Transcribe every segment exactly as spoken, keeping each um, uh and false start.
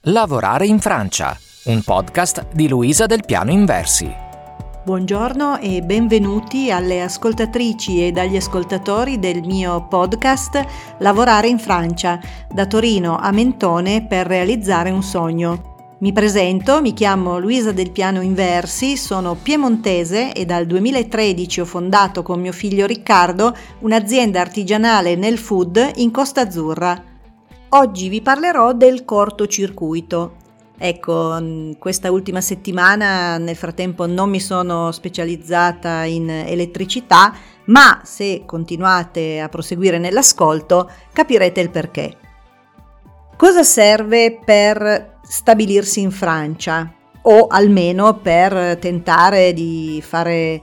Lavorare in Francia, un podcast di Luisa Del Piano Inversi. Buongiorno e benvenuti alle ascoltatrici e agli ascoltatori del mio podcast Lavorare in Francia, da Torino a Mentone per realizzare un sogno. Mi presento, mi chiamo Luisa Del Piano Inversi, sono piemontese e dal duemilatredici ho fondato con mio figlio Riccardo un'azienda artigianale nel food in Costa Azzurra. Oggi vi parlerò del cortocircuito. Ecco, questa ultima settimana nel frattempo non mi sono specializzata in elettricità, ma se continuate a proseguire nell'ascolto capirete il perché. Cosa serve per stabilirsi in Francia? O almeno per tentare di fare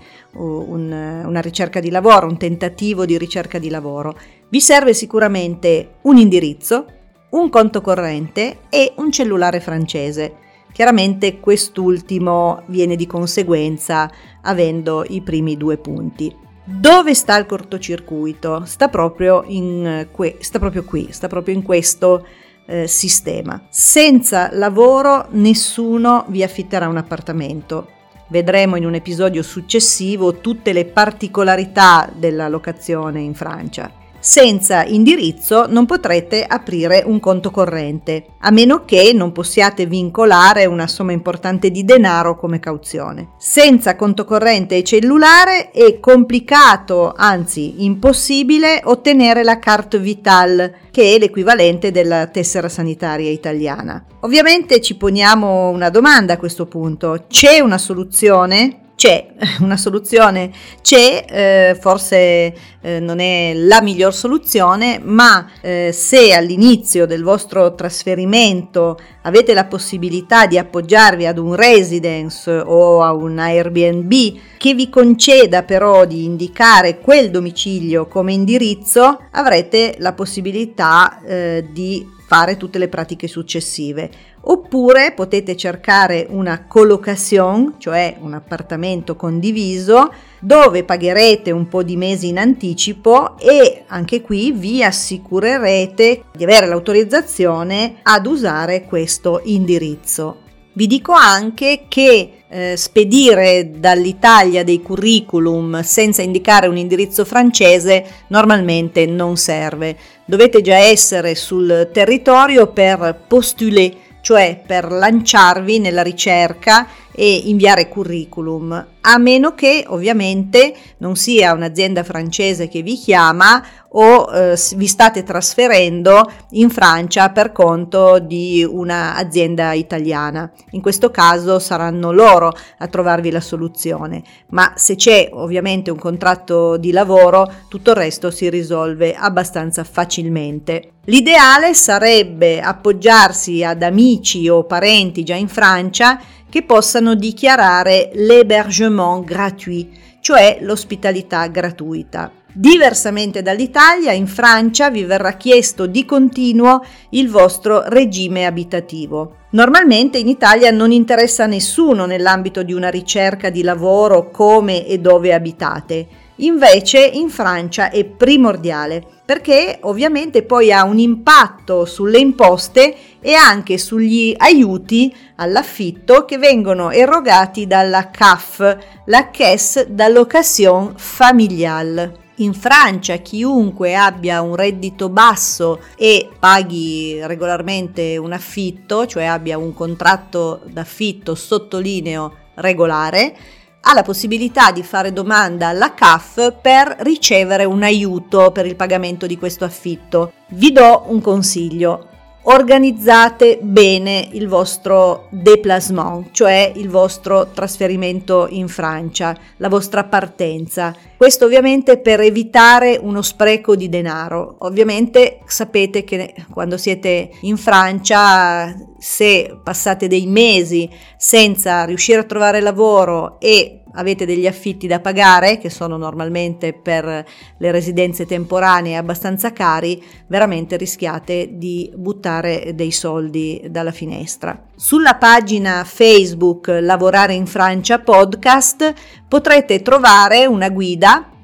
un, una ricerca di lavoro, un tentativo di ricerca di lavoro? Vi serve sicuramente un indirizzo, un conto corrente e un cellulare francese. Chiaramente quest'ultimo viene di conseguenza avendo i primi due punti. Dove sta il cortocircuito? Sta proprio, in que- sta proprio qui, sta proprio in questo eh, sistema. Senza lavoro nessuno vi affitterà un appartamento. Vedremo in un episodio successivo tutte le particolarità della locazione in Francia. Senza indirizzo non potrete aprire un conto corrente, a meno che non possiate vincolare una somma importante di denaro come cauzione. Senza conto corrente e cellulare è complicato, anzi impossibile, ottenere la carte vitale, che è l'equivalente della tessera sanitaria italiana. Ovviamente ci poniamo una domanda a questo punto: c'è una soluzione? C'è una soluzione, c'è, eh, forse eh, non è la miglior soluzione, ma eh, se all'inizio del vostro trasferimento avete la possibilità di appoggiarvi ad un residence o a un Airbnb che vi conceda però di indicare quel domicilio come indirizzo, avrete la possibilità eh, di fare tutte le pratiche successive. Oppure potete cercare una colocation, cioè un appartamento condiviso, dove pagherete un po' di mesi in anticipo e anche qui vi assicurerete di avere l'autorizzazione ad usare questo indirizzo. Vi dico anche che eh, spedire dall'Italia dei curriculum senza indicare un indirizzo francese normalmente non serve. Dovete già essere sul territorio per postuler, cioè per lanciarvi nella ricerca e inviare curriculum, a meno che ovviamente non sia un'azienda francese che vi chiama o eh, vi state trasferendo in Francia per conto di un'azienda italiana. In questo caso saranno loro a trovarvi la soluzione, ma se c'è ovviamente un contratto di lavoro, tutto il resto si risolve abbastanza facilmente. L'ideale sarebbe appoggiarsi ad amici o parenti già in Francia che possano dichiarare l'hébergement gratuit, cioè l'ospitalità gratuita. Diversamente dall'Italia, in Francia vi verrà chiesto di continuo il vostro regime abitativo. Normalmente in Italia non interessa a nessuno nell'ambito di una ricerca di lavoro come e dove abitate. Invece in Francia è primordiale, perché ovviamente poi ha un impatto sulle imposte e anche sugli aiuti all'affitto che vengono erogati dalla C A F, la Caisse d'allocation familiale. In Francia chiunque abbia un reddito basso e paghi regolarmente un affitto, cioè abbia un contratto d'affitto, sottolineo regolare, ha la possibilità di fare domanda alla C A F per ricevere un aiuto per il pagamento di questo affitto. Vi do un consiglio: organizzate bene il vostro déplacement, cioè il vostro trasferimento in Francia, la vostra partenza. Questo ovviamente per evitare uno spreco di denaro. Ovviamente sapete che quando siete in Francia, se passate dei mesi senza riuscire a trovare lavoro e avete degli affitti da pagare, che sono normalmente per le residenze temporanee abbastanza cari, veramente rischiate di buttare dei soldi dalla finestra. Sulla pagina Facebook Lavorare in Francia Podcast potrete trovare una guida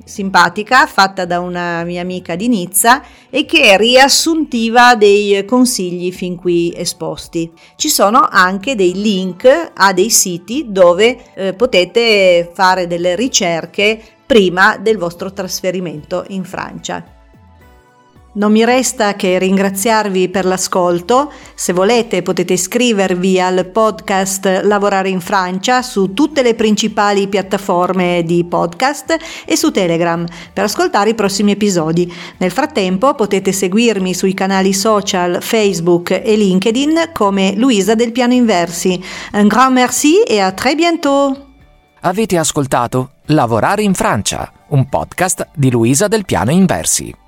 simpatica, fatta da una mia amica di Nizza e che è riassuntiva dei consigli fin qui esposti. Ci sono anche dei link a dei siti dove eh, potete fare delle ricerche prima del vostro trasferimento in Francia. Non mi resta che ringraziarvi per l'ascolto. Se volete potete iscrivervi al podcast Lavorare in Francia su tutte le principali piattaforme di podcast e su Telegram per ascoltare i prossimi episodi. Nel frattempo potete seguirmi sui canali social Facebook e LinkedIn come Luisa del Piano Inversi. Un grand merci e a très bientôt! Avete ascoltato Lavorare in Francia, un podcast di Luisa del Piano Inversi.